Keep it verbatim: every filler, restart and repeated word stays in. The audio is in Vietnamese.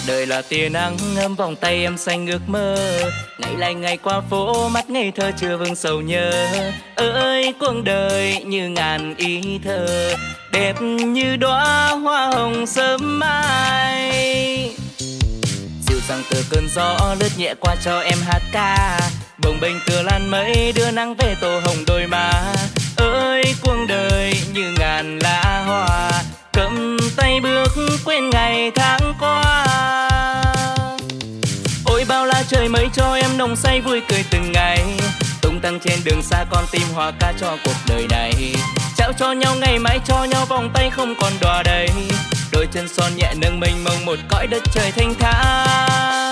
đời là tia nắng ấm vòng tay em xanh ước mơ. Ngày lại ngày qua phố mắt ngây thơ chưa vương sầu nhớ. Ơi cuộc đời như ngàn ý thơ, đẹp như đóa hoa hồng sớm mai. Dịu dàng từ cơn gió lướt nhẹ qua cho em hát ca, bồng bềnh tựa lan mây đưa nắng về tô hồng đôi má. Ơi cuộc đời như ngàn lá hoa, cầm tay bước quên ngày tháng qua. Ôi bao la trời mấy cho em nồng say vui cười từng ngày, tung tăng trên đường xa con tim hòa ca cho cuộc đời này. Trao cho nhau ngày mãi cho nhau vòng tay không còn đọa đầy, đôi chân son nhẹ nâng mênh mông một cõi đất trời thanh thản.